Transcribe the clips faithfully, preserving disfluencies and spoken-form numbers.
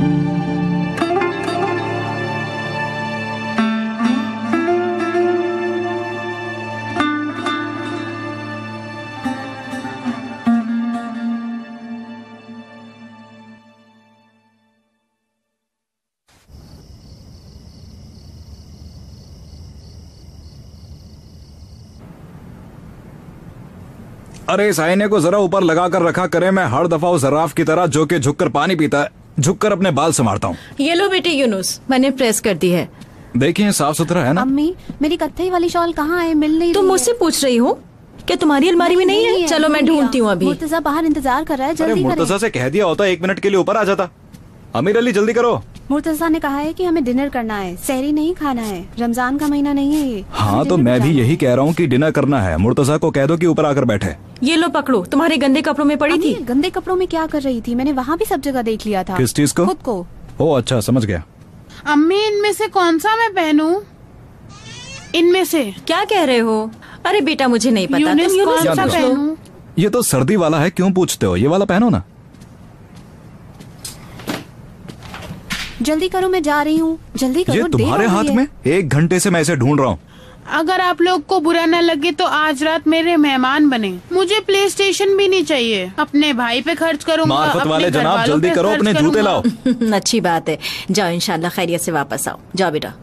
अरे इस आईने को जरा ऊपर लगा कर रखा करे। मैं हर दफा उस जराफ की तरह जो कि झुककर पानी पीता है, झुककर अपने बाल संवारता हूँ। ये लो बेटे यूनुस, मैंने प्रेस कर दी है। देखिए साफ सुथरा है ना। अम्मी मेरी कत्थई वाली शॉल कहाँ है? मिल नहीं तुम मुझसे पूछ रही हो क्या तुम्हारी अलमारी में नहीं, नहीं है? चलो मैं ढूंढती हूँ अभी। मुर्तजा बाहर इंतजार कर रहा है, जल्दी करें। मुर्तजा से कह दिया होता एक मिनट के लिए ऊपर आ जाता। अमीर अली जल्दी करो। मुर्तजा ने कहा है कि हमें डिनर करना है, सहरी नहीं खाना है। रमजान का महीना नहीं है ये। हाँ तो मैं भी यही कह रहा हूँ कि डिनर करना है। मुर्तजा को कह दो कि ऊपर आकर बैठे। ये लो पकड़ो, तुम्हारे गंदे कपड़ों में पड़ी थी। गंदे कपड़ों में क्या कर रही थी? मैंने वहाँ भी सब जगह देख लिया था। किस चीज को? खुद को। ओ अच्छा समझ गया। अम्मी इनमें से कौन सा मैं पहनूं? इनमें से क्या कह रहे हो? अरे बेटा मुझे नहीं पता, तुम यूनुस कौन सा पहनूं? ये तो सर्दी वाला है, क्यों पूछते हो? ये वाला पहनो ना। जल्दी करो, मैं जा रही हूँ। जल्दी करो। ये तुम्हारे हाथ में? एक घंटे से मैं इसे ढूंढ रहा हूँ। अगर आप लोग को बुरा न लगे तो आज रात मेरे मेहमान बने। मुझे प्ले स्टेशन भी नहीं चाहिए। अपने भाई पे खर्च करूंगा। मार्फत वाले जनाब जल्दी करो, अपने जूते लाओ। अच्छी बात है, जाओ इंशाल्लाह खैरियत से वापस आओ। जाओ बेटा।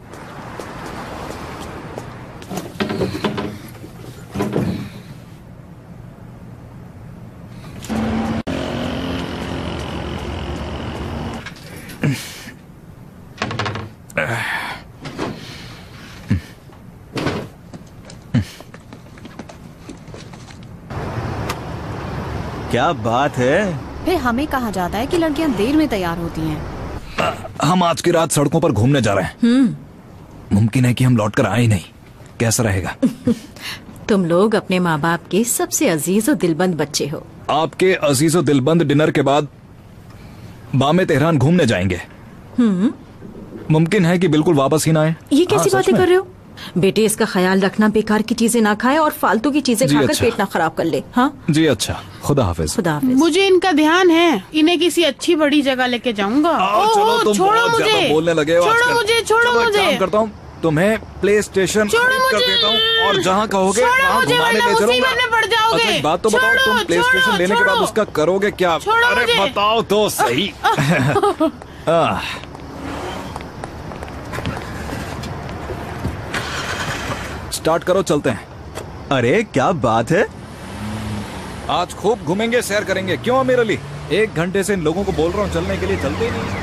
क्या बात है? फिर हमें कहा जाता है कि लड़कियां देर में तैयार होती हैं। हम आज की रात सड़कों पर घूमने जा रहे हैं। मुमकिन है कि हम लौट कर आए ही नहीं। कैसा रहेगा? तुम लोग अपने माँ बाप के सबसे अजीज और दिलबंद बच्चे हो। आपके अजीज और दिलबंद डिनर के बाद बामे तेहरान घूमने जाएंगे। मुमकिन है कि बिल्कुल वापस ही ना आए। ये कैसी बातें कर रहे हो बेटे? इसका ख्याल रखना, बेकार की चीजें ना खाए और फालतू की चीजें खाकर अच्छा। पेट ना खराब कर ले। हाँ जी अच्छा, खुदा हाफिज। खुदा हाफिज। मुझे इनका ध्यान है, इन्हें किसी अच्छी बड़ी जगह लेके जाऊंगा। चलो तुम छोड़ो बहुत मुझे, बोलने लगे हो छोड़ो आजकल। मुझे, छोड़ो चलो, एक मुझे। काम करता हूँ, तुम्हें प्ले स्टेशन कर देता हूँ और जहाँ कहोगे वहाँ घुमाने ले चलूंगा। अच्छा एक बात तो बताओ, तुम प्ले स्टेशन लेने के बाद उसका करोगे क्या? अरे बताओ तो सही। स्टार्ट करो, चलते हैं। अरे क्या बात है, आज खूब घूमेंगे, सैर करेंगे। क्यों अमीर अली? एक घंटे से इन लोगों को बोल रहा हूँ चलने के लिए, चलते ही नहीं।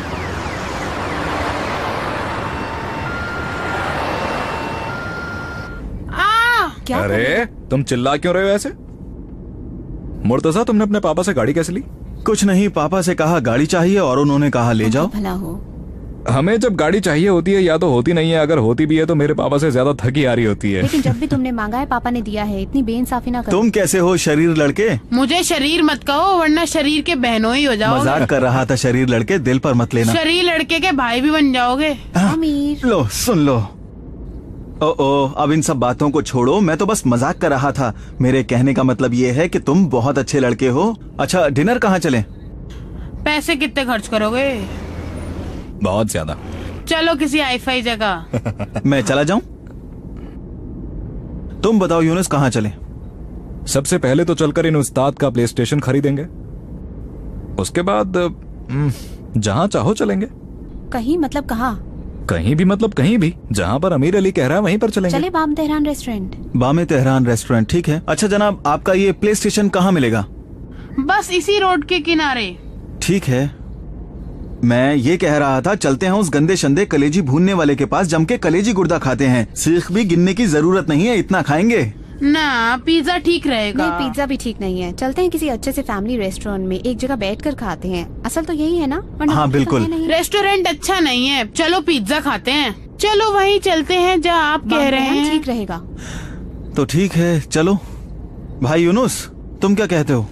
क्या अरे तुम चिल्ला क्यों रहे हो ऐसे? मुर्तजा तुमने अपने पापा से गाड़ी कैसे ली? कुछ नहीं, पापा से कहा गाड़ी चाहिए और उन्होंने कहा ले जाओ। भला हो। हमें जब गाड़ी चाहिए होती है या तो होती नहीं है, अगर होती भी है तो मेरे पापा से ज्यादा थकी आ रही होती है। लेकिन जब भी तुमने मांगा है पापा ने दिया है, इतनी बेइंसाफी ना करो। तुम कैसे हो शरीर लड़के? मुझे शरीर मत कहो वरना शरीर के बहनों ही हो जाओगे। मजाक कर रहा था शरीर लड़के, दिल पर मत लेना। शरीर लड़के के भाई भी बन जाओगे। अमीर लो सुन लो। ओ ओ अब इन सब बातों को छोड़ो, मैं तो बस मजाक कर रहा था। मेरे कहने का मतलब ये है कि तुम बहुत अच्छे लड़के हो। अच्छा डिनर कहाँ चलें? पैसे कितने खर्च करोगे? बहुत ज्यादा। चलो किसी हाईफाई जगह। मैं चला जाऊं? तुम बताओ यूनुस कहाँ चलें? सबसे पहले तो चलकर इन उस्ताद का प्ले स्टेशन खरीदेंगे, उसके बाद जहाँ चाहो चलेंगे। कहीं मतलब कहाँ? कहीं भी मतलब कहीं भी, जहाँ पर अमीर अली कह रहा है वहीं पर चलेंगे। चले Bam Tehran restaurant. Bame Tehran restaurant, ठीक है। अच्छा जनाब, आपका ये प्ले स्टेशन कहाँ मिलेगा? बस इसी रोड के किनारे। ठीक है, मैं ये कह रहा था चलते हैं उस गंदे शंदे कलेजी भूनने वाले के पास, जम के कलेजी गुर्दा खाते हैं। सीख भी गिनने की जरूरत नहीं है, इतना खाएंगे। ना पिज्जा ठीक रहेगा। नहीं पिज्जा भी ठीक नहीं है। चलते हैं किसी अच्छे से फैमिली रेस्टोरेंट में, एक जगह बैठकर खाते हैं। असल तो यही है ना? हाँ बिल्कुल। रेस्टोरेंट अच्छा नहीं है, चलो पिज्जा खाते हैं। चलो वहीं चलते हैं जहाँ आप कह रहे हैं। ठीक रहेगा। तो ठीक है चलो। भाई यूनुस तुम क्या कहते हो?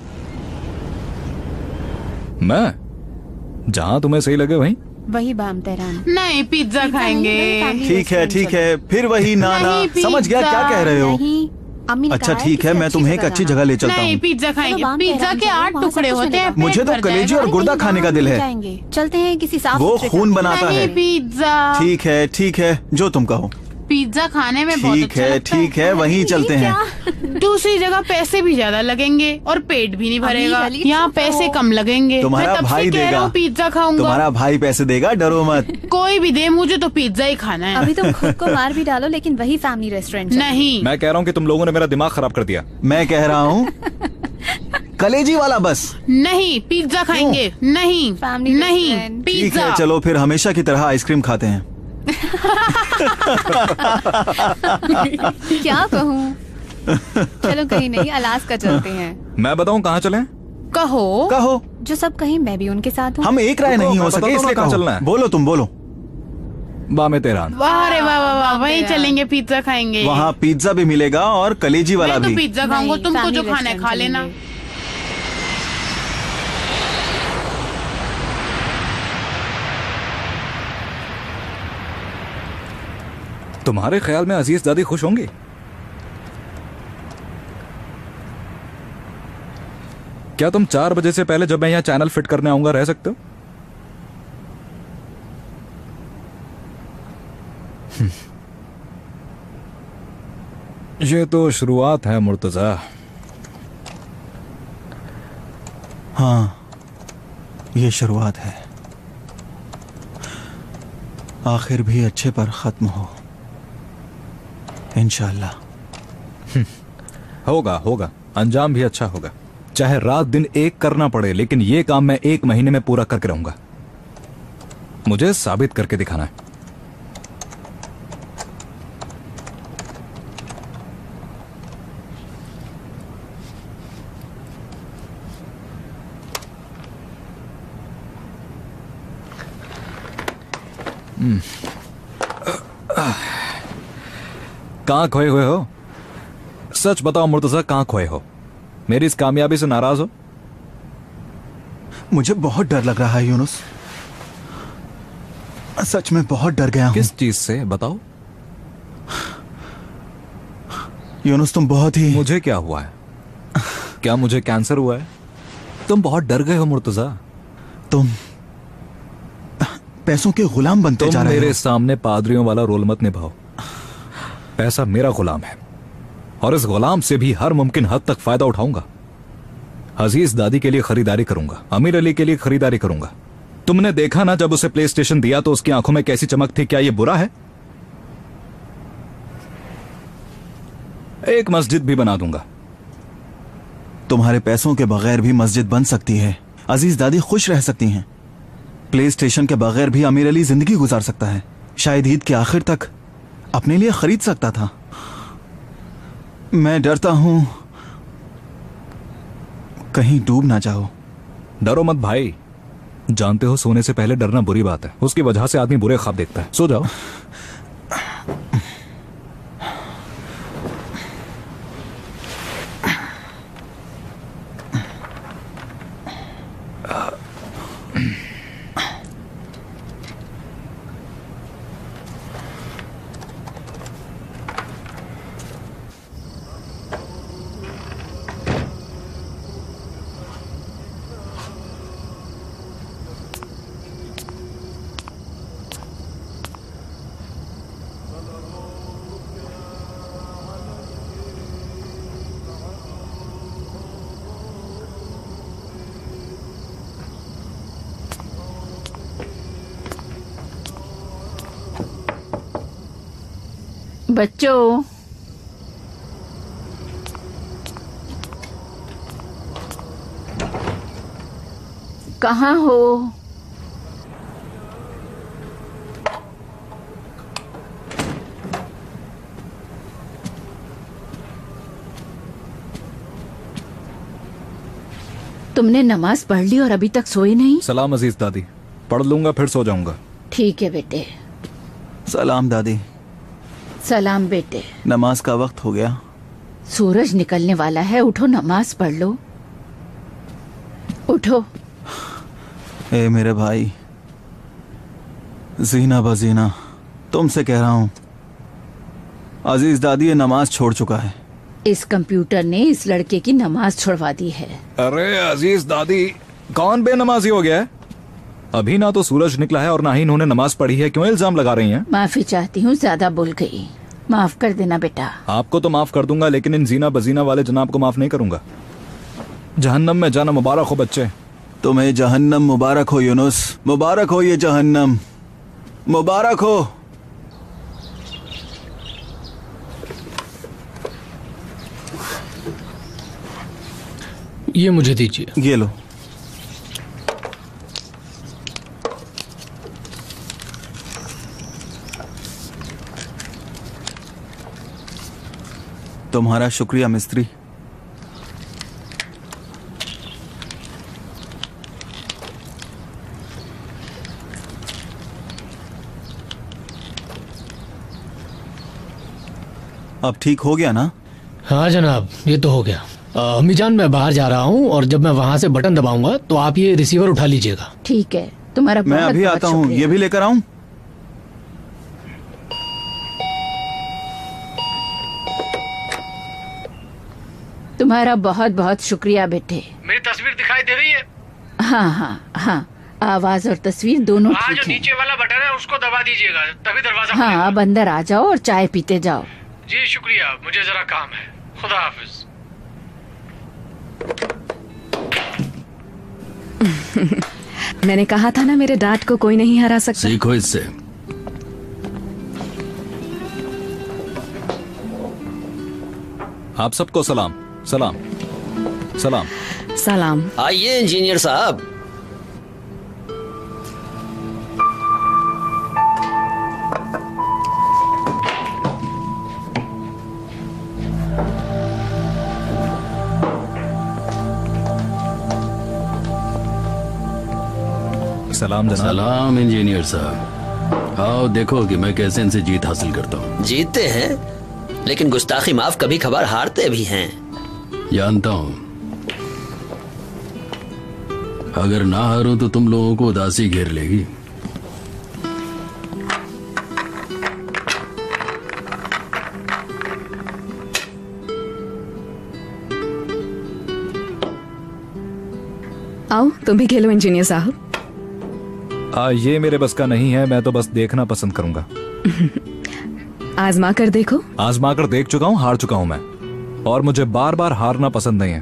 मैं जहाँ तुम्हें सही लगे वहीं। वही बाम तेहरान। नहीं पिज्जा खाएंगे। ठीक है ठीक है, फिर वही ना ना। समझ गया क्या कह रहे हो? नहीं अम्मी ने अच्छा कहा है ठीक किसी है, मैं तुम्हें एक जगह अच्छी जाना। जगह ले चलता नहीं हूँ। पिज्जा खाएंगे। चलो, पिज्जा के आठ वहाँ सब टुकड़े कुछ होते हैं, मिलेगा। मुझे पेट तो भर कलेजी जाएगा। और गुर्दा नहीं, खाने का वहाँ दिल हम है। जाएंगे। चलते हैं किसी साफ वो सुथरे खून जगह। बनाता नहीं है। पिज्जा ठीक है ठीक है, जो तुम कहो। पिज्जा खाने में बहुत ठीक अच्छा है लगता ठीक है, वहीं चलते हैं। दूसरी जगह पैसे भी ज्यादा लगेंगे और पेट भी नहीं भरेगा। अली, यहाँ चुप पैसे रहो। कम लगेंगे। तुम्हारा मैं तब भाई से कह रहा देगा। हूँ पिज्जा खाऊंगा। तुम्हारा भाई पैसे देगा, डरो मत। कोई भी दे, मुझे तो पिज्जा ही खाना है। अभी तुम खुद को मार भी डालो लेकिन वही फैमिली रेस्टोरेंट नहीं मैं कह रहा हूँ कि तुम लोगों ने मेरा दिमाग खराब कर दिया। मैं कह रहा हूँ कलेजी वाला बस। नहीं पिज्जा खाएंगे। नहीं Family नहीं restaurant। ठीक पिज्जा। है चलो फिर हमेशा की तरह आइसक्रीम खाते हैं। क्या कहूँ। चलो कहीं नहीं, अलास्का चलते हैं। मैं बताऊँ कहाँ चलें? कहो कहो, जो सब कहीं मैं भी उनके साथ हूँ। हम एक राय रुको, नहीं हो मैं सके बताता हूँ इसलिए ना कहाँ कहो। चलना है। बोलो तुम बोलो। बामे तेहरान। वाह रे वाह वाह वाह, वहीं चलेंगे, पिज्जा खाएंगे। वहाँ पिज्जा भी मिलेगा और कलेजी वाला मैं तो भी। पिज्जा खाऊंगा, नहीं, तुमको family जो खाना है restaurant खा लेना। चलेंगे। तुम्हारे ख्याल में अजीज दादी खुश होंगी? क्या तुम चार बजे से पहले जब मैं यहाँ चैनल फिट करने आऊंगा रह सकते हो? ये तो शुरुआत है मुर्तजा। हाँ ये शुरुआत है, आखिर भी अच्छे पर खत्म हो इंशाल्लाह। होगा होगा, अंजाम भी अच्छा होगा। चाहे रात दिन एक करना पड़े, लेकिन ये काम मैं एक महीने में पूरा करके रहूंगा। मुझे साबित करके दिखाना है। कहां खोए हुए हो? सच बताओ मुर्तजा, कहां खोए हो? मेरी इस कामयाबी से नाराज हो? मुझे बहुत डर लग रहा है यूनुस, सच में बहुत डर गया हूँ। किस चीज से बताओ? यूनुस तुम बहुत ही। मुझे क्या हुआ है? क्या मुझे कैंसर हुआ है? तुम बहुत डर गए हो मुर्तजा। तुम पैसों के गुलाम बनते तुम जा रहे मेरे हो। सामने पादरियों वाला रोल मत निभाओ। पैसा मेरा गुलाम है और इस गुलाम से भी हर मुमकिन हद तक फायदा उठाऊंगा। अजीज दादी के लिए खरीदारी करूंगा, अमीर अली के लिए खरीदारी करूंगा। तुमने देखा ना जब उसे प्ले स्टेशन दिया तो उसकी आंखों में कैसी चमक थी। क्या ये बुरा है? एक मस्जिद भी बना दूंगा। तुम्हारे पैसों के बगैर भी मस्जिद बन सकती है, अजीज दादी खुश रह सकती हैं। प्ले स्टेशन के बगैर भी अमीर अली जिंदगी गुजार सकता है, शायद ईद के आखिर तक अपने लिए खरीद सकता था। मैं डरता हूं कहीं डूब ना जाओ। डरो मत भाई, जानते हो सोने से पहले डरना बुरी बात है। उसकी वजह से आदमी बुरे ख्वाब देखता है। सो जाओ। बच्चों, कहाँ हो? तुमने नमाज पढ़ ली और अभी तक सोए नहीं? सलाम अजीज दादी, पढ़ लूंगा फिर सो जाऊंगा। ठीक है बेटे। सलाम दादी। सलाम बेटे। नमाज का वक्त हो गया। सूरज निकलने वाला है, उठो नमाज पढ़ लो। उठो। ए मेरे भाई, जीना बजीना, तुमसे कह रहा हूं, अजीज दादी ये नमाज छोड़ चुका है इस कंप्यूटर ने इस लड़के की नमाज छुड़वा दी है। अरे अजीज दादी, कौन बेनमाजी हो गया है? अभी ना तो सूरज निकला है और ना ही इन्होंने नमाज पढ़ी है, क्यों इल्जाम लगा रही हैं? माफी चाहती हूँ, ज्यादा बोल गई, माफ कर देना बेटा। आपको तो माफ कर दूंगा, लेकिन इन जीना बजीना वाले जनाब को माफ नहीं करूंगा। जहन्नम में जाना मुबारक हो बच्चे। तुम्हें जहन्नम मुबारक हो यूनुस, मुबारक हो ये जहन्नम, मुबारक हो। ये मुझे दीजिए। ये लो। तुम्हारा शुक्रिया मिस्त्री। अब ठीक हो गया ना? हाँ जनाब, ये तो हो गया। अम्मी जान, मैं बाहर जा रहा हूँ और जब मैं वहाँ से बटन दबाऊंगा तो आप ये रिसीवर उठा लीजिएगा। ठीक है, तुम्हारा मैं बहुत अभी बहुत आता हूँ। शुक्रिया। ये भी लेकर आऊँ? तुम्हारा बहुत बहुत शुक्रिया बेटे। मेरी तस्वीर दिखाई दे रही है? हाँ हाँ हाँ, आवाज और तस्वीर दोनों हाँ, ठीक जो है। नीचे वाला बटन है उसको दबा दीजिएगा, तभी दरवाजा हाँ, खुलेगा। अब अंदर आ जाओ और चाय पीते जाओ। जी शुक्रिया, मुझे जरा काम है। खुदा हाफिज। मैंने कहा था ना, मेरे डांट को कोई नहीं हरा सकता। सीखो इससे। आप सबको सलाम सलाम सलाम। सलाम। आइए इंजीनियर साहब। सलाम जनाब। सलाम इंजीनियर साहब। आओ देखो कि मैं कैसे इनसे जीत हासिल करता हूँ। जीतते हैं, लेकिन गुस्ताखी माफ कभी खबर हारते भी हैं। जानता हूँ, अगर ना हारूं तो तुम लोगों को उदासी घेर लेगी। आओ तुम भी खेलो इंजीनियर साहब। आ, ये मेरे बस का नहीं है, मैं तो बस देखना पसंद करूंगा। आजमा कर देखो। आजमा कर देख चुका हूँ, हार चुका हूँ मैं, और मुझे बार बार हारना पसंद नहीं है।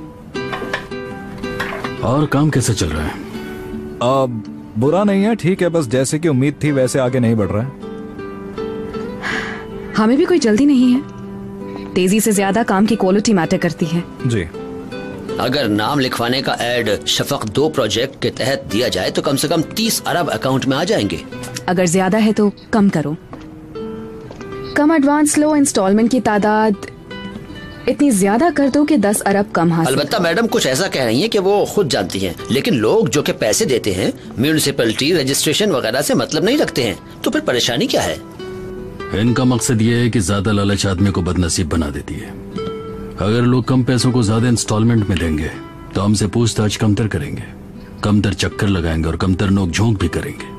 और काम कैसे चल रहा है? अब बुरा नहीं है, ठीक है, बस जैसे कि उम्मीद थी वैसे आगे नहीं बढ़ रहा है। हमें भी कोई जल्दी नहीं है, तेजी से ज्यादा काम की क्वालिटी मैटर करती है। जी। अगर नाम लिखवाने का एड शफक दो प्रोजेक्ट के तहत दिया जाए तो कम से कम तीस अरब अकाउंट में आ जाएंगे। अगर ज्यादा है तो कम करो। कम एडवांस लो, इंस्टॉलमेंट की तादाद इतनी ज्यादा कर दो कि दस अरब कम हासिल। अलबत्ता मैडम कुछ ऐसा कह रही हैं कि वो खुद जानती हैं, लेकिन लोग जो कि पैसे देते हैं म्यूनिसिपैलिटी रजिस्ट्रेशन वगैरह से मतलब नहीं रखते हैं, तो फिर परेशानी क्या है? इनका मकसद ये है कि ज्यादा लालच आदमी को बदनसीब बना देती है। अगर लोग कम पैसों को ज्यादा इंस्टॉलमेंट में देंगे तो हमसे पूछताछ कमतर करेंगे, कमतर चक्कर लगाएंगे और कमतर नोक झोंक भी करेंगे।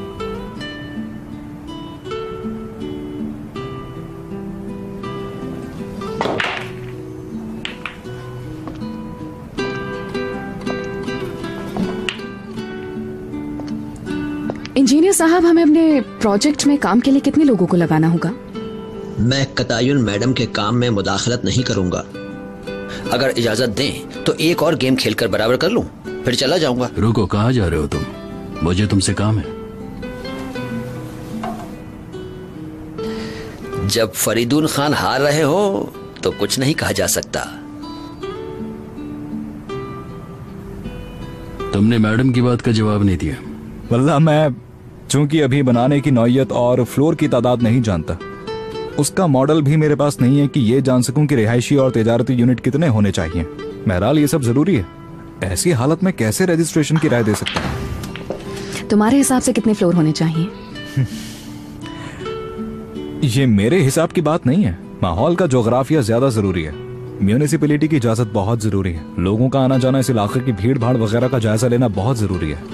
इंजीनियर साहब, हमें अपने प्रोजेक्ट में काम के लिए कितने लोगों को लगाना होगा? मैं कतायुन मैडम के काम में मुदाखलत नहीं करूंगा। अगर इजाजत दें तो एक और गेम खेलकर बराबर कर लूं, फिर चला जाऊंगा। रुको, कहाँ जा रहे हो तुम? मुझे तुमसे काम है। जब फरीदून खान हार रहे हो तो कुछ नहीं कहा जा सकता। तुमने मैडम की बात का जवाब नहीं दिया। वल्लाह मैं चूंकि अभी बनाने की नौयत और फ्लोर की तादाद नहीं जानता, उसका मॉडल भी मेरे पास नहीं है कि ये जान सकूं कि रिहायशी और तिजारती यूनिट कितने होने चाहिए। बहरहाल ये सब जरूरी है, ऐसी हालत में कैसे रजिस्ट्रेशन की राय दे सकता हूं? तुम्हारे हिसाब से कितने फ्लोर होने चाहिए? ये मेरे हिसाब की बात नहीं है, माहौल का जोग्राफिया ज्यादा जरूरी है। म्यूनिसिपैलिटी की इजाजत बहुत जरूरी है, लोगों का आना जाना, इस इलाके की भीड़ भाड़ वगैरह का जायजा लेना बहुत जरूरी है।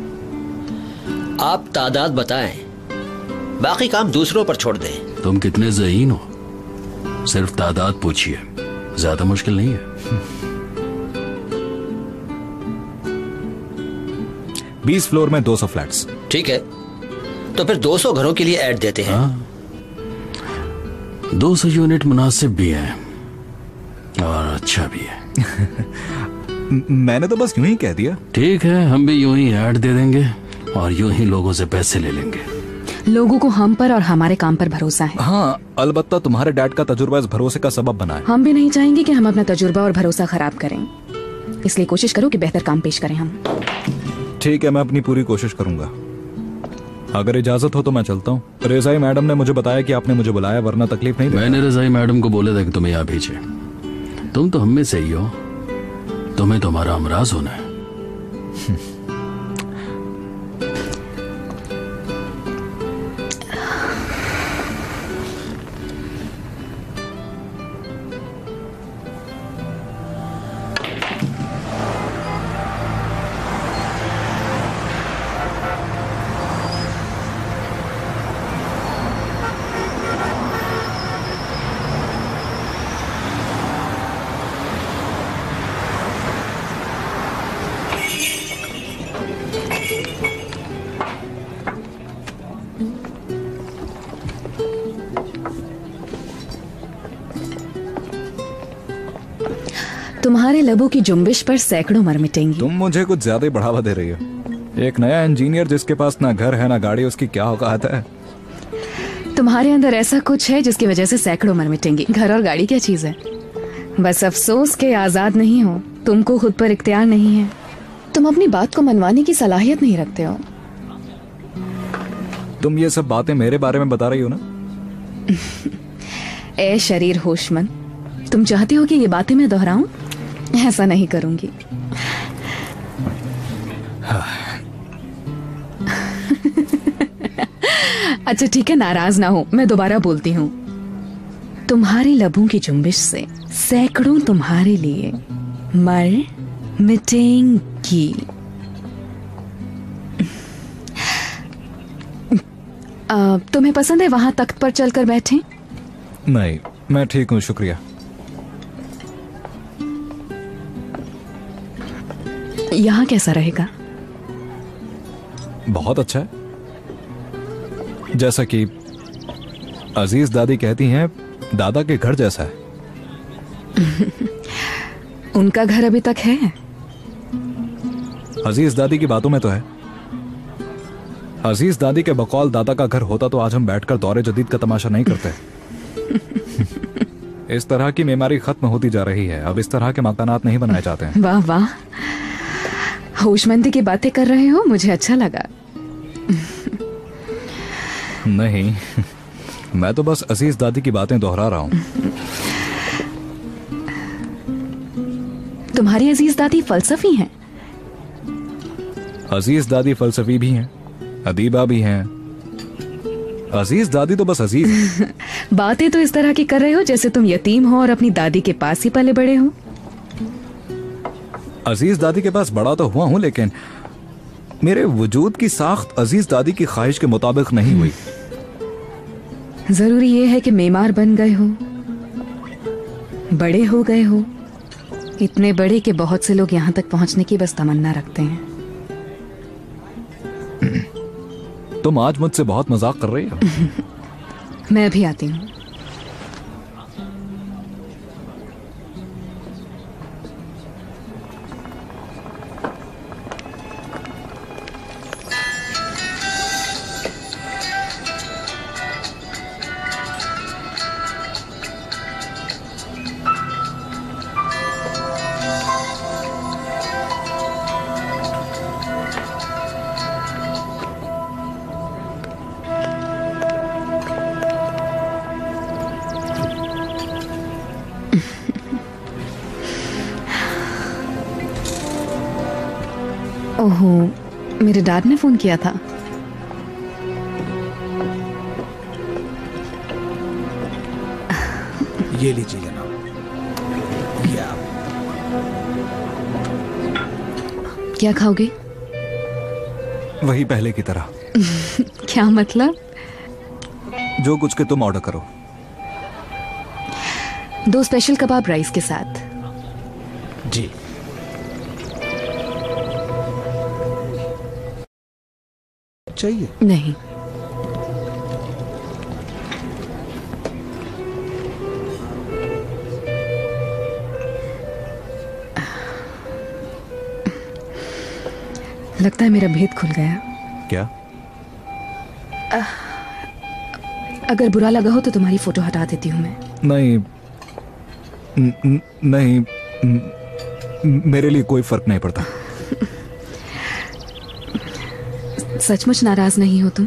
आप तादाद बताएं, बाकी काम दूसरों पर छोड़ दें। तुम कितने ज़हीन हो, सिर्फ तादाद पूछिए। ज्यादा मुश्किल नहीं है। बीस फ्लोर में दो सौ फ्लैट्स। ठीक है, तो फिर दो सौ घरों के लिए ऐड देते हैं। हाँ, दो सौ यूनिट मुनासिब भी है और अच्छा भी है। मैंने तो बस यूं ही कह दिया। ठीक है, हम भी यूं ही ऐड दे देंगे और यूं ही लोगों से पैसे ले लेंगे। लोगों को हम पर और हमारे काम पर भरोसा है। हाँ, अलबत्ता तुम्हारे डैड का तजुर्बा इस भरोसे का सबब बना है। हम भी नहीं चाहेंगे कि हम अपना तजुर्बा और भरोसा खराब करें, इसलिए कोशिश करो कि बेहतर काम पेश करें हम। ठीक है, मैं अपनी पूरी कोशिश करूंगा। अगर इजाजत हो तो मैं चलता हूँ। रजाई मैडम ने मुझे बताया कि आपने मुझे बुलाया, वरना तकलीफ नहीं। मैंने रजाई मैडम को बोला था कि तुम्हें यहाँ भेजे। तुम तो हम में से ही हो, तुम्हें तो हमारा अमराज होना है। तुम्हारे लबों की जुम्बिश पर सैकड़ों मर मिटेंगी। तुम मुझे कुछ ज्यादा ही बढ़ावा दे रही हो। एक नया इंजीनियर जिसके पास ना घर है ना गाड़ी, उसकी क्या औकात है? तुम्हारे अंदर ऐसा कुछ है जिसकी वजह से सैकड़ों मर मिटेंगी। घर और गाड़ी क्या चीज है? बस अफसोस के आजाद नहीं हो, तुमको खुद पर इख्तियार नहीं है। तुम अपनी बात को मनवाने की सलाहियत नहीं रखते हो। तुम ये सब बातें मेरे बारे में बता रही हो ना? ए शरीर होशमंद, तुम चाहते हो कि ये बातें मैं दोहराऊं? ऐसा नहीं करूंगी। अच्छा ठीक है, नाराज ना हो, मैं दोबारा बोलती हूँ। तुम्हारी लबों की जुम्बिश से सैकड़ों तुम्हारे लिए मर मिटेंगी। आ, तुम्हें पसंद है वहां तख्त पर चलकर बैठें? नहीं, मैं ठीक हूँ, शुक्रिया। यहाँ कैसा रहेगा? बहुत अच्छा है। जैसा कि अजीज दादी कहती हैं, दादा के घर जैसा है। उनका घर अभी तक है? अजीज दादी की बातों में तो है। अजीज दादी के बकौल दादा का घर होता तो आज हम बैठकर दौरे जदीद का तमाशा नहीं करते। इस तरह की मेमारी खत्म होती जा रही है। अब इस तरह के मकानात नहीं बनाए जाते हैं। वाह वाह, होशमंदी की बातें कर रहे हो, मुझे अच्छा लगा। नहीं, मैं तो बस अजीज दादी की बातें दोहरा रहा हूँ। तुम्हारी अजीज दादी फलसफी हैं? अजीज दादी फलसफी भी हैं, अदीबा भी हैं। अजीज दादी तो बस अजीज हैं। बातें तो इस तरह की कर रहे हो जैसे तुम यतीम हो और अपनी दादी के पास ही पले बड़े हो। अजीज दादी के पास बड़ा तो हुआ हूं, लेकिन मेरे वजूद की साख्त अजीज दादी की ख्वाहिश के मुताबिक नहीं हुई। जरूरी ये है कि मेमार बन गए हो, बड़े हो गए हो, इतने बड़े कि बहुत से लोग यहाँ तक पहुंचने की बस तमन्ना रखते हैं। तुम आज मुझसे बहुत मजाक कर रही हो। मैं भी आती हूँ। ओहो, मेरे डैड ने फोन किया था। ये लीजिए जनाब। क्या खाओगे? वही पहले की तरह। क्या मतलब? जो कुछ के तुम ऑर्डर करो। दो स्पेशल कबाब राइस के साथ। जी। चाहिए? नहीं। लगता है मेरा भेद खुल गया। क्या? अगर बुरा लगा हो तो तुम्हारी फोटो हटा देती हूँ मैं। नहीं न, न, नहीं न, मेरे लिए कोई फर्क नहीं पड़ता। सचमुच नाराज नहीं हो तुम?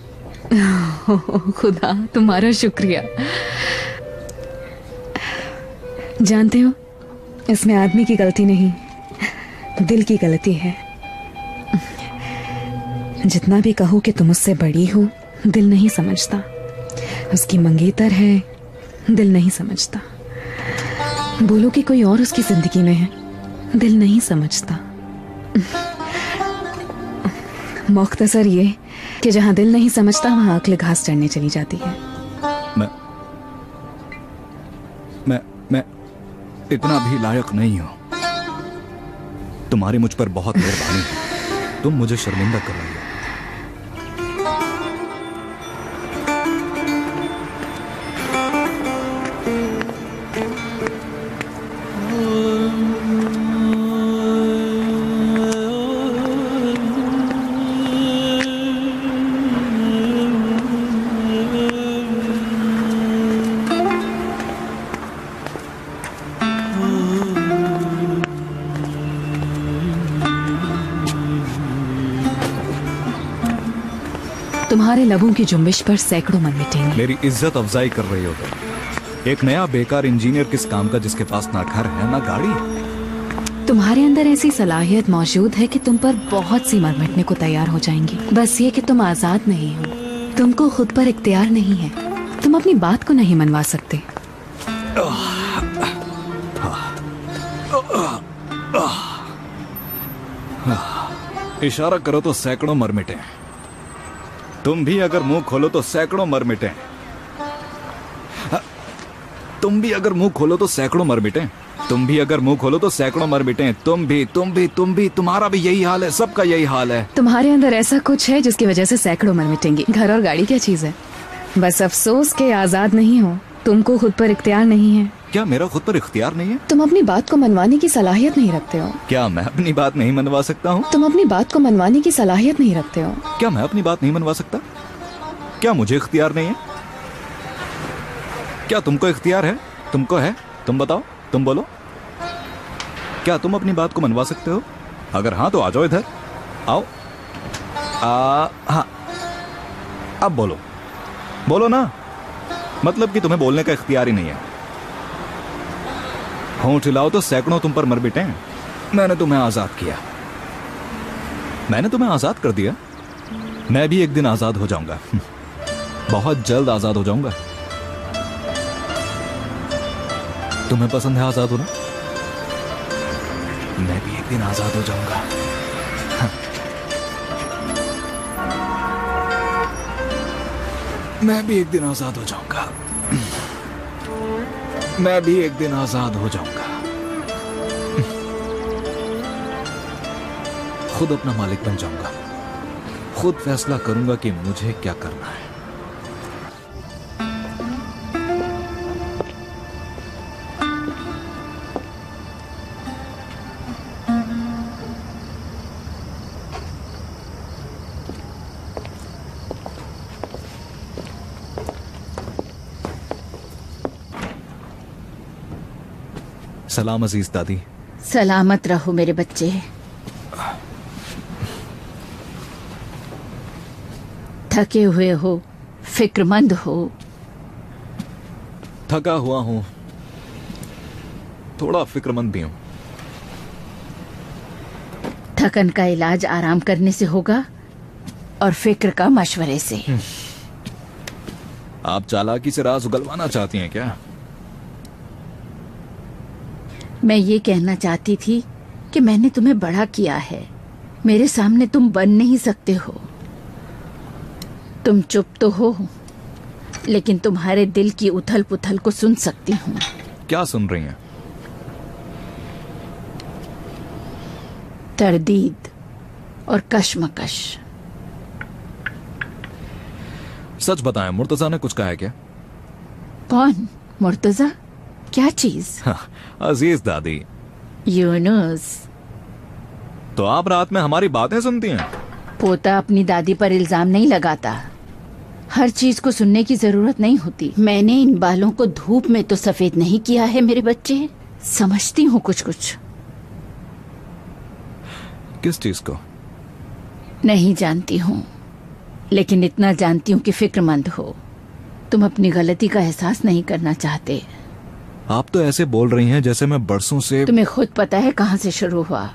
खुदा तुम्हारा शुक्रिया। जानते हो, इसमें आदमी की गलती नहीं, दिल की गलती है। जितना भी कहो कि तुम उससे बड़ी हो, दिल नहीं समझता। उसकी मंगेतर है, दिल नहीं समझता। बोलो कि कोई और उसकी जिंदगी में है, दिल नहीं समझता। मुख्तसर ये कि जहां दिल नहीं समझता वहां अक्ल घास चढ़ने चली जाती है। मैं मैं मैं इतना भी लायक नहीं हूं। तुम्हारी मुझ पर बहुत मेहरबानी है। तुम मुझे शर्मिंदा कर रही हो। तुम्हारे लबों की जुम्बिश पर सैकड़ों मन मिटेंगे। मेरी इज्जत अफजाई कर रही हो तुम। एक नया बेकार इंजीनियर किस काम का जिसके पास ना घर है ना गाड़ी। तुम्हारे अंदर ऐसी सलाहियत मौजूद है कि तुम पर बहुत सी मर मिटने को तैयार हो जाएंगी। बस ये कि तुम आजाद नहीं हो, तुमको खुद पर इख्तियार नहीं है। तुम अपनी बात को नहीं मनवा सकते। इशारा करो तो सैकड़ों मर मिटे। तुम भी अगर मुंह खोलो तो सैकड़ों मर मिटे। तुम भी अगर मुंह खोलो तो सैकड़ों मर मिटे। तुम भी अगर मुंह खोलो तो सैकड़ों मर मिटे। तुम भी तुम भी तुम भी तुम्हारा भी यही हाल है, सबका यही हाल है। तुम्हारे अंदर ऐसा कुछ है जिसकी वजह से सैकड़ों मर मिटेंगे। घर और गाड़ी क्या चीज है? बस अफसोस के आजाद नहीं हो, तुमको खुद पर इख्तियार नहीं है। क्या मेरा खुद पर इख्तियार नहीं है? तुम अपनी बात को मनवाने की सलाहियत नहीं रखते हो। क्या मैं अपनी बात नहीं मनवा सकता हूँ? तुम अपनी बात को मनवाने की सलाहियत नहीं रखते हो। क्या मैं अपनी बात नहीं मनवा सकता? क्या मुझे इख्तियार नहीं है? क्या तुमको इख्तियार है? तुमको है? तुम बताओ, तुम बोलो। क्या तुम अपनी बात को मनवा सकते हो? अगर हाँ तो आ जाओ इधर, आओ। आ, हाँ, अब बोलो, बोलो ना। मतलब कि तुम्हें बोलने का इख्तियार ही नहीं है। होंठ हिलाओ तो सैकड़ों तुम पर मर बिटे। मैंने तुम्हें आजाद किया, मैंने तुम्हें आजाद कर दिया। मैं भी एक दिन आजाद हो जाऊंगा, बहुत जल्द आजाद हो जाऊंगा। तुम्हें पसंद है आजाद होना? मैं भी एक दिन आजाद हो जाऊंगा। मैं भी एक दिन आजाद हो जाऊंगा। मैं भी एक दिन आजाद हो जाऊंगा। खुद अपना मालिक बन जाऊंगा, खुद फैसला करूंगा कि मुझे क्या करना है। सलाम अजीज दादी। सलामत रहो मेरे बच्चे। थके हुए हो, फिक्रमंद हो? थका हुआ हूं, थोड़ा फिक्रमंद भी हूं। थकन का इलाज आराम करने से होगा और फिक्र का मशवरे से। आप चालाकी से राज उगलवाना चाहती हैं क्या? मैं ये कहना चाहती थी कि मैंने तुम्हें बड़ा किया है, मेरे सामने तुम बन नहीं सकते हो। तुम चुप तो हो, लेकिन तुम्हारे दिल की उथल पुथल को सुन सकती हूँ। क्या सुन रही हैं? तरदीद और कशमकश। सच बताएं, मुर्तजा ने कुछ कहा है क्या? कौन? मुर्तजा? क्या चीज? अजीज दादी। यूनुस। तो आप रात में हमारी बातें सुनती हैं? पोता अपनी दादी पर इल्जाम नहीं लगाता। हर चीज को सुनने की जरूरत नहीं होती। मैंने इन बालों को धूप में तो सफेद नहीं किया है मेरे बच्चे। समझती हूँ कुछ कुछ। किस चीज को? नहीं जानती हूँ, लेकिन इतना जानती हूँ कि फिक्रमंद हो। तुम अपनी गलती का एहसास नहीं करना चाहते। आप तो ऐसे बोल रही हैं जैसे मैं बरसों से। तुम्हें खुद पता है कहाँ से शुरू हुआ?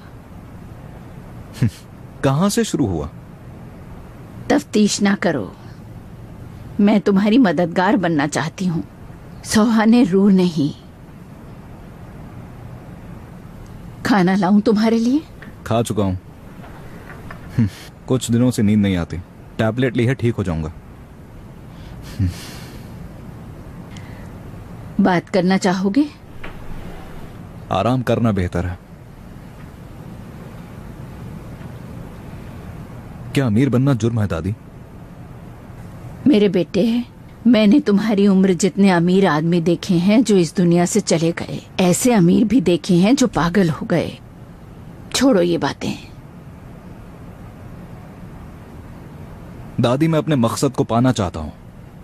कहाँ से शुरू हुआ? तफ्तीश ना करो। मैं तुम्हारी मददगार बनना चाहती हूँ, सुहाने रूह नहीं। खाना लाऊं तुम्हारे लिए? खा चुका हूँ। कुछ दिनों से नींद नहीं आती। टैबलेट ली है, ठीक हो जाऊंगा। बात करना चाहोगे? आराम करना बेहतर है। क्या अमीर बनना जुर्म है दादी? मेरे बेटे, मैंने तुम्हारी उम्र जितने अमीर आदमी देखे हैं जो इस दुनिया से चले गए, ऐसे अमीर भी देखे हैं जो पागल हो गए। छोड़ो ये बातें। दादी, मैं अपने मकसद को पाना चाहता हूं।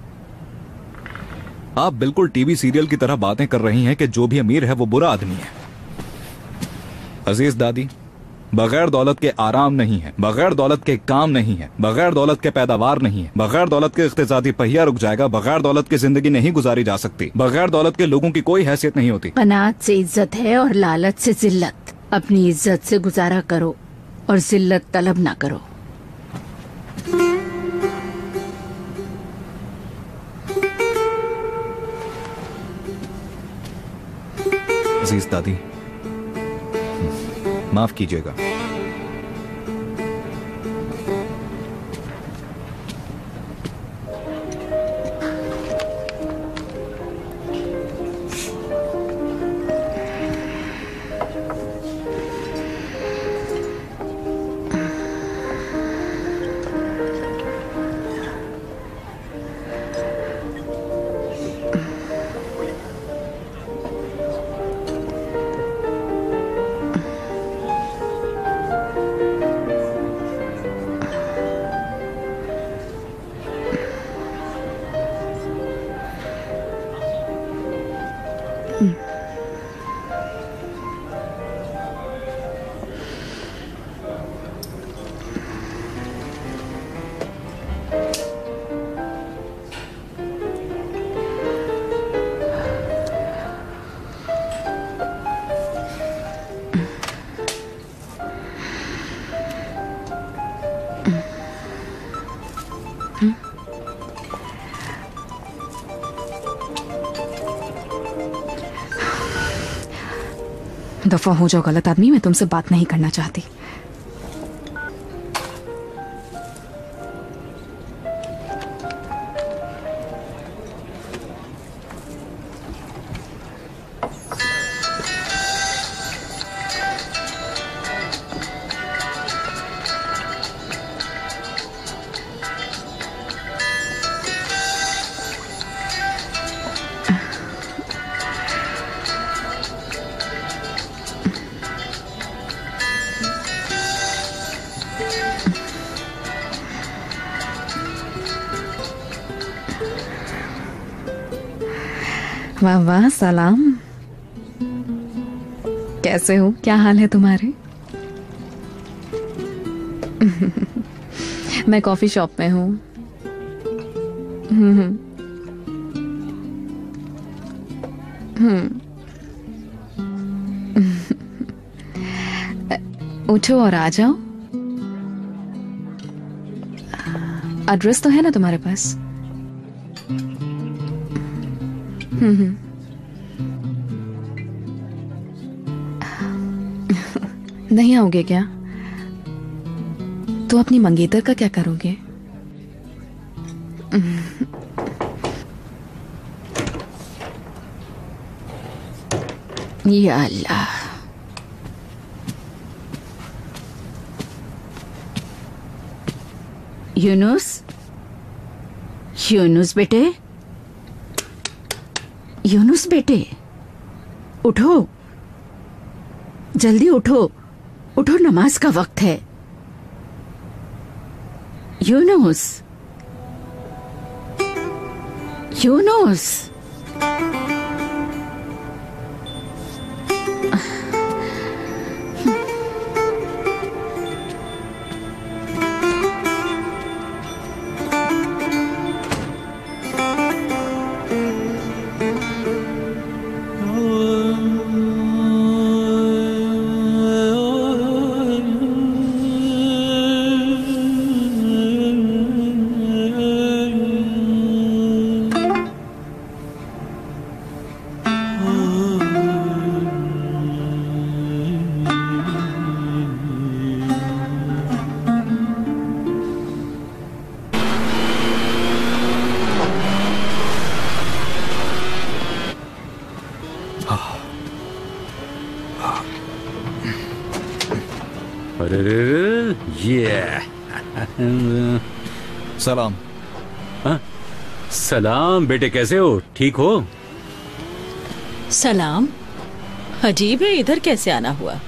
आप बिल्कुल टीवी सीरियल की तरह बातें कर रही हैं कि जो भी अमीर है वो बुरा आदमी है। अजीज दादी, बगैर दौलत के आराम नहीं है, बगैर दौलत के काम नहीं है, बगैर दौलत के पैदावार नहीं है, बगैर दौलत के इक्तिसादी पहिया रुक जाएगा, बगैर दौलत की जिंदगी नहीं गुजारी जा सकती, बगैर दौलत के लोगों की कोई हैसियत नहीं होती। कनात से इज्जत है और लालच से जिल्लत। अपनी इज्जत से गुजारा करो और जिल्लत तलब ना करो। अजीज दादी, माफ कीजिएगा। दफा हो जाओ गलत आदमी, मैं तुमसे बात नहीं करना चाहती। वाह वाह, सलाम। कैसे हो? क्या हाल है तुम्हारे? मैं कॉफी शॉप में हूँ। हम्म हम्म उठो और आ जाओ। एड्रेस तो है ना तुम्हारे पास? हम्म नहीं आओगे क्या? तो अपनी मंगेतर का क्या करोगे? या अल्लाह। यूनुस, यूनुस बेटे, यूनुस बेटे, उठो, जल्दी उठो, उठो, नमाज का वक्त है। यूनुस, यूनुस। ये सलाम। हाँ? सलाम बेटे, कैसे हो? ठीक हो? सलाम, अजीब है, इधर कैसे आना हुआ?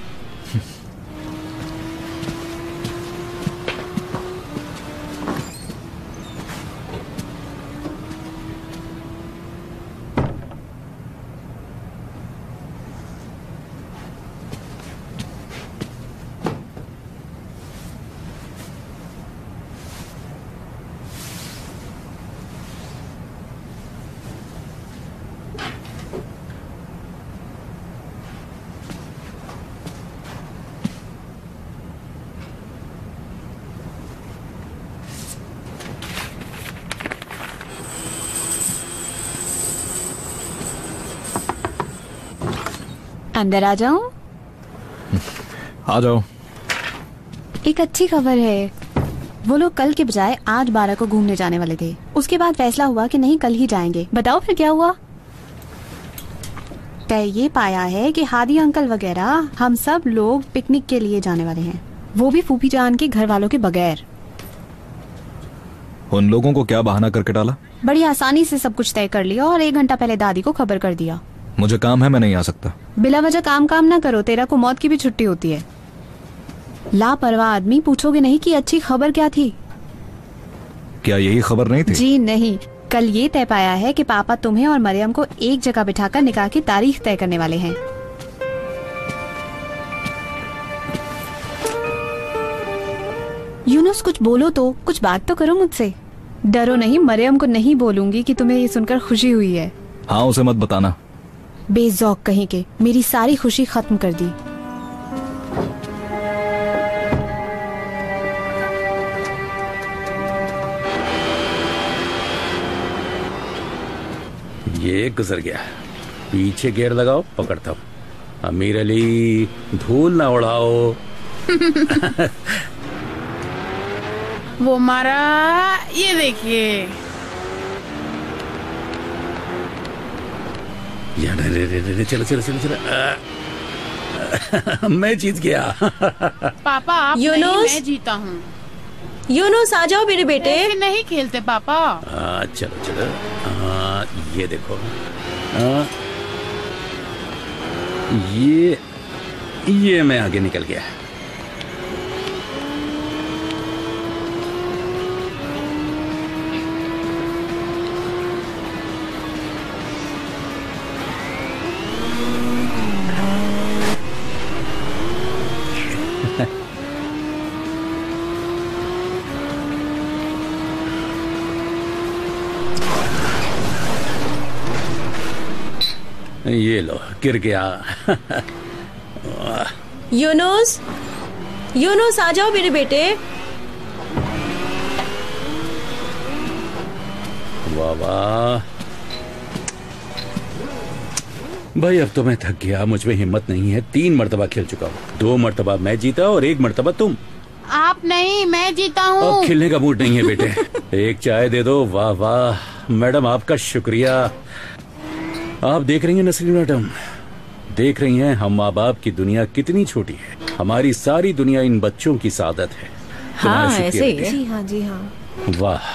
अंदर आ जाऊं? आ जाओ। एक अच्छी खबर है, वो लोग कल के बजाय आज बारह को घूमने जाने वाले थे। उसके बाद फैसला हुआ कि नहीं, कल ही जाएंगे। बताओ फिर क्या हुआ? तय ये पाया है कि हादी अंकल वगैरह हम सब लोग पिकनिक के लिए जाने वाले हैं, वो भी फूफी जान के घर वालों के बगैर। उन लोगों को क्या बहाना करके डाला? बड़ी आसानी से सब कुछ तय कर लिया और एक घंटा पहले दादी को खबर कर दिया। मुझे काम है, मैं नहीं आ सकता। बिला वजह काम काम ना करो, तेरा को मौत की भी छुट्टी होती है। लापरवाह आदमी, पूछोगे नहीं कि अच्छी खबर क्या थी? क्या यही खबर नहीं थी? जी नहीं, कल ये तय पाया है कि पापा तुम्हें और मरियम को एक जगह बिठाकर निकाह की तारीख तय करने वाले हैं। यूनुस, कुछ बोलो तो, कुछ बात तो करो मुझसे। डरो नहीं, मरियम को नहीं बोलूंगी कि तुम्हें ये सुनकर खुशी हुई है। हाँ, उसे मत बताना। बेज़ौक कहीं के, मेरी सारी खुशी खत्म कर दी। ये गुजर गया, पीछे गेयर लगाओ, पकड़ता हूँ। अमीर अली, धूल ना उड़ाओ। वो मारा, ये देखिए। रे रे रे रे, चलो चलो चलो चलो। मैं जीत गया। पापा आप नहीं, मैं जीता हूँ। यूनुस, आ जाओ मेरे बेटे। ऐसे नहीं खेलते पापा। आ, चलो चलो। आ, ये देखो। आ, ये ये मैं आगे निकल गया। ये लो, गिर गया। यूनुस, यूनुस, आ जाओ मेरे बेटे। वाह वाह भाई, अब तो मैं थक गया, मुझ में हिम्मत नहीं है। तीन मर्तबा खेल चुका हूँ, दो मर्तबा मैं जीता और एक मर्तबा तुम। आप नहीं, मैं जीता हूँ। अब खेलने का मूड नहीं है बेटे। एक चाय दे दो। वाह वाह मैडम, आपका शुक्रिया। आप देख रही हैं नसरीन मैडम, देख रही हैं हम माँ बाप की दुनिया कितनी छोटी है। हमारी सारी दुनिया इन बच्चों की सादत है। हाँ ऐसे ही है। जी हाँ जी हाँ। वाह,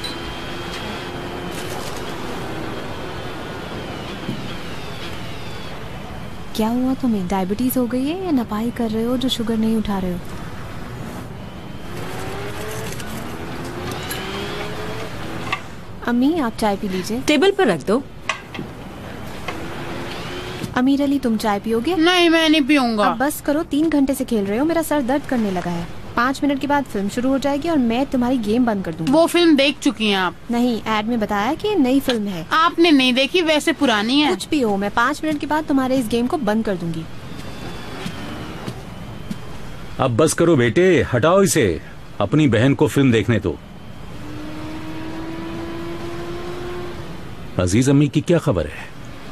क्या हुआ तुम्हें? डायबिटीज हो गई है या नपाई कर रहे हो जो शुगर नहीं उठा रहे हो? अम्मी आप चाय पी लीजिए। टेबल पर रख दो। अमीर अली तुम चाय पियोगे? नहीं मैं नहीं पीऊंगा। अब बस करो, तीन घंटे से खेल रहे हो, मेरा सर दर्द करने लगा है। पाँच मिनट के बाद फिल्म शुरू हो जाएगी और मैं तुम्हारी गेम बंद कर दूंगी। वो फिल्म देख चुकी हैं आप? नहीं, एड में बताया कि नई फिल्म है। आपने नहीं देखी, वैसे पुरानी है। कुछ भी हो, मैं पाँच मिनट के बाद तुम्हारे इस गेम को बंद कर दूंगी। अब बस करो बेटे, हटाओ इसे। अपनी बहन को फिल्म देखने दो। अजीज अम्मी की क्या खबर है?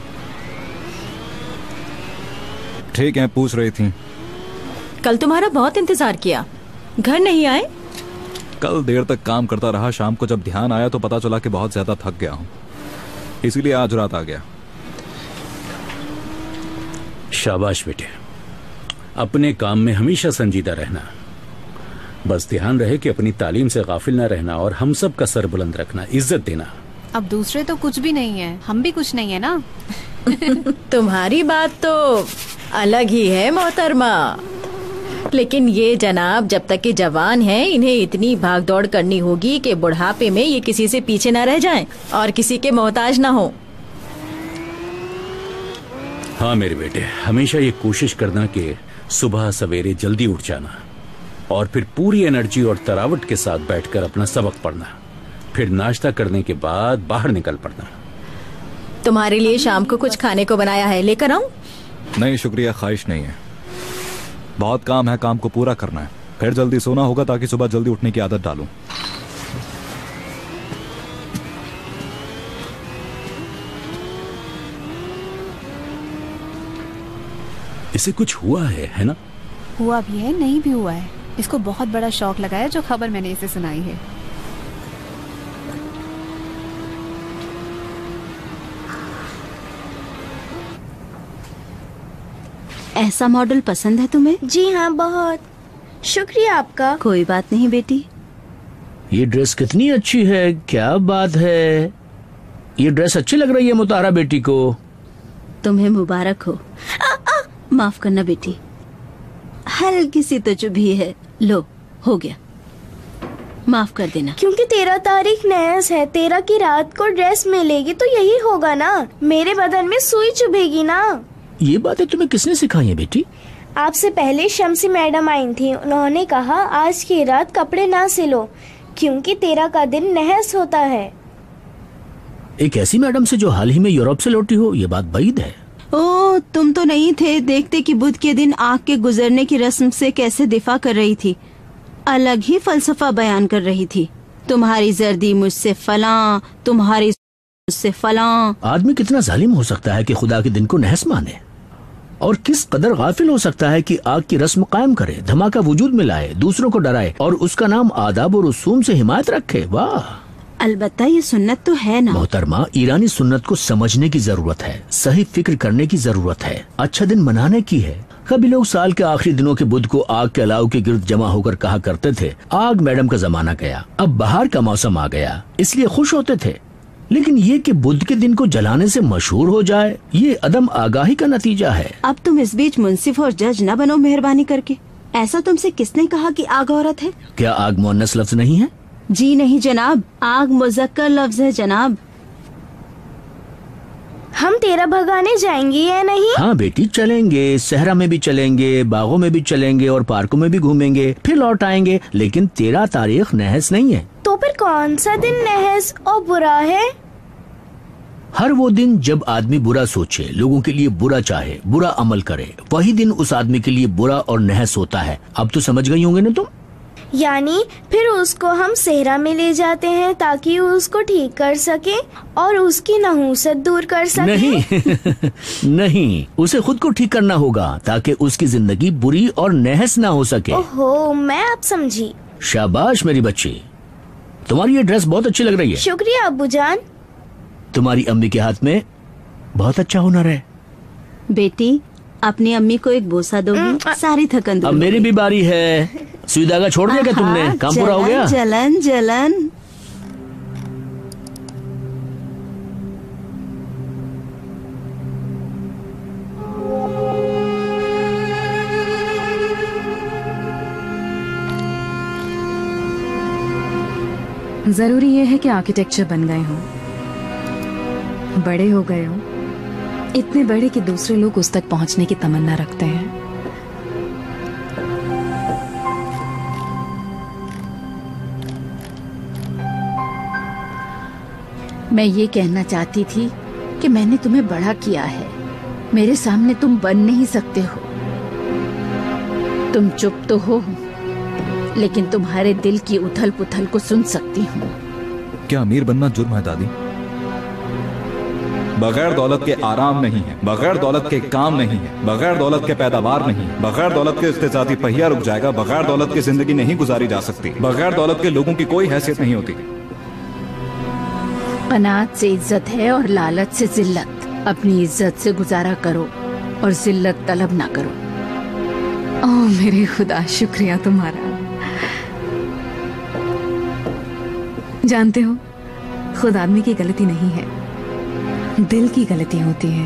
ठीक है, पूछ रही थी। कल तुम्हारा बहुत इंतजार किया, घर नहीं आए? कल देर तक काम करता रहा, शाम को जब ध्यान आया तो पता चला कि बहुत ज्यादा थक गया हूं, इसीलिए आज रात आ गया। शाबाश बेटे, अपने काम में हमेशा संजीदा रहना। बस ध्यान रहे कि अपनी तालीम से गाफिल ना रहना और हम सब का सर बुलंद रखना, इज्जत देना। अब दूसरे तो कुछ भी नहीं है, हम भी कुछ नहीं है ना। तुम्हारी बात तो अलग ही है मोहतरमा, लेकिन ये जनाब जब तक कि जवान हैं इन्हें इतनी भाग दौड़ करनी होगी कि बुढ़ापे में ये किसी से पीछे ना रह जाएं और किसी के मोहताज ना हो। हाँ मेरे बेटे, हमेशा ये कोशिश करना कि सुबह सवेरे जल्दी उठ जाना और फिर पूरी एनर्जी और तरावट के साथ बैठकर अपना सबक पढ़ना, फिर नाश्ता करने के बाद बाहर निकल पड़ना। तुम्हारे लिए शाम को कुछ खाने को बनाया है, लेकर आऊं? नहीं शुक्रिया, ख्वाहिश नहीं है। बहुत काम है, काम को पूरा करना है, फिर जल्दी सोना होगा ताकि सुबह जल्दी उठने की आदत डालूं। इसे कुछ हुआ है, है ना? हुआ भी है, नहीं भी हुआ है। इसको बहुत बड़ा शौक लगा है जो खबर मैंने इसे सुनाई है। ऐसा मॉडल पसंद है तुम्हें? जी हाँ, बहुत शुक्रिया आपका। कोई बात नहीं बेटी। ये ड्रेस कितनी अच्छी है, क्या बात है। ये ड्रेस अच्छी लग रही है मुतारा बेटी को। तुम्हें मुबारक हो। आ, आ, माफ करना बेटी, हल्की सी तो चुभी है। लो, हो गया, माफ कर देना। क्योंकि तेरह तारीख नहस है, तेरह की रात को ड्रेस मिलेगी तो यही होगा ना, मेरे बदन में सुई चुभेगी ना। ये बातें तुम्हें किसने सिखाई है बेटी? आपसे पहले शम्सी मैडम आई थी, उन्होंने कहा आज की रात कपड़े ना सिलो क्योंकि तेरह का दिन नहस होता है। एक ऐसी मैडम से जो हाल ही में यूरोप से लौटी हो, ये बात बैद है। ओ, तुम तो नहीं थे देखते कि बुध के दिन आग के गुजरने की रस्म से कैसे दिफा कर रही थी, अलग ही फलसफा बयान कर रही थी। तुम्हारी जर्दी मुझसे फलां, तुम्हारी मुझसे फलां। आदमी कितना जालिम हो सकता है कि खुदा के दिन को नहस माने, और किस कदर गाफिल हो सकता है कि आग की रस्म कायम करे, धमाका वजूद में लाए, दूसरों को डराए और उसका नाम आदाब और रसूम से हिमायत रखे। वाह, अलबत्ता ये सुन्नत तो है ना मोहतरमा। ईरानी सुन्नत को समझने की जरूरत है, सही फिक्र करने की जरूरत है, अच्छा दिन मनाने की है। कभी लोग साल के आखिरी दिनों के बुध को आग के अलाव के गिर्द जमा होकर कहा करते थे, आग मैडम का जमाना गया, अब बाहर का मौसम आ गया, इसलिए खुश होते थे। लेकिन ये कि बुध के दिन को जलाने से मशहूर हो जाए, ये अदम आगाही का नतीजा है। अब तुम इस बीच मुंसिफ और जज न बनो मेहरबानी करके। ऐसा तुमसे किसने कहा कि आग औरत है? क्या आग मुअन्नस लफ्ज नहीं है? जी नहीं जनाब, आग मुज़क्कर लफ्ज है जनाब। हम तेरा भगाने जाएंगे या नहीं? हाँ बेटी, चलेंगे, सहरा में भी चलेंगे, बागों में भी चलेंगे और पार्कों में भी घूमेंगे, फिर लौट आएंगे। लेकिन तेरह तारीख नहस नहीं है। तो फिर कौन सा दिन नहस और बुरा है? हर वो दिन जब आदमी बुरा सोचे, लोगों के लिए बुरा चाहे, बुरा अमल करे, वही दिन उस आदमी के लिए बुरा और नहस होता है। अब तो समझ गई होंगे ना तुम? यानी फिर उसको हम सेहरा में ले जाते हैं ताकि उसको ठीक कर सके और उसकी नहूसत दूर कर सके? नहीं नहीं, उसे खुद को ठीक करना होगा ताकि उसकी जिंदगी बुरी और नहस ना हो सके। ओहो, मैं अब समझी। शाबाश मेरी बच्ची, तुम्हारी ये ड्रेस बहुत अच्छी लग रही है। शुक्रिया अब्बू जान। तुम्हारी अम्मी के हाथ में बहुत अच्छा हुनर है। बेटी, अपनी अम्मी को एक बोसा दोगी, सारी थकन दूर अब मेरी भी बारी है। सुई धागा छोड़ दिया क्या तुमने? काम पूरा हो गया? जलन जलन जरूरी ये है कि आर्किटेक्चर बन गए हो, बड़े हो गए हो, इतने बड़े कि दूसरे लोग उस तक पहुंचने की तमन्ना रखते हैं। मैं ये कहना चाहती थी कि मैंने तुम्हें बड़ा किया है, मेरे सामने तुम बन नहीं सकते हो। तुम चुप तो हो, लेकिन तुम्हारे दिल की उथल पुथल को सुन सकती हूँ। क्या अमीर बनना जुर्म है दादी? बगैर दौलत के आराम नहीं है, बगैर दौलत के काम नहीं है, बगैर दौलत के पैदावार नहीं है, बगैर दौलत के इक्तिसादी पहिया रुक जाएगा, बगैर दौलत की जिंदगी नहीं गुजारी जा सकती, बगैर दौलत के लोगों की कोई हैसियत नहीं होती। कनात से इज्जत है और लालच से जिल्लत। अपनी इज्जत से गुजारा करो और जिल्लत तलब ना करो। ओह मेरे खुदा, शुक्रिया तुम्हारा। जानते हो, खुद आदमी की गलती नहीं है, दिल की गलती होती है।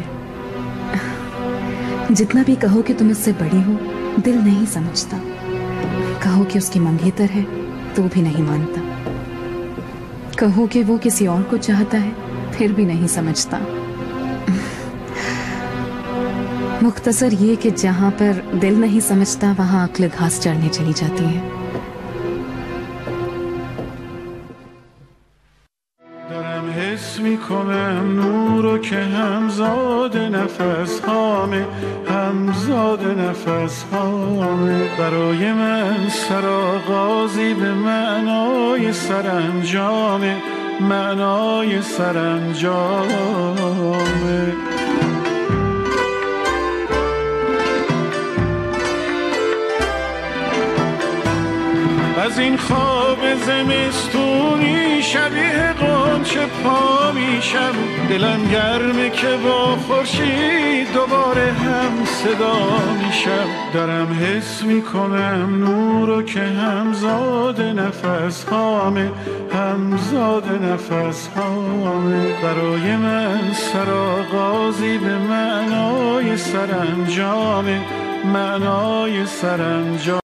जितना भी कहो कि तुम इससे बड़ी हो, दिल नहीं समझता। कहो कि उसकी मंगेतर है तो भी नहीं मानता। कहो कि वो किसी और को चाहता है, फिर भी नहीं समझता। मुख्तसर ये कि जहां पर दिल नहीं समझता वहां अक्ल घास चढ़ने चली जाती है। حس میکنم نورو که همزاد نفس هامه، همزاد نفس هامه. برای من سرآغازی به معنای سرانجامه، معنای سرانجامه. از این خواب زمستونی شبیه قنچه پا میشم، دلم گرمه که با خورشید دوباره هم صدا میشم. دارم حس میکنم نورو که همزاد نفس هامه، همزاد نفس هامه. برای من سرآغازی به معنای سرانجامه، معنای سرانجام.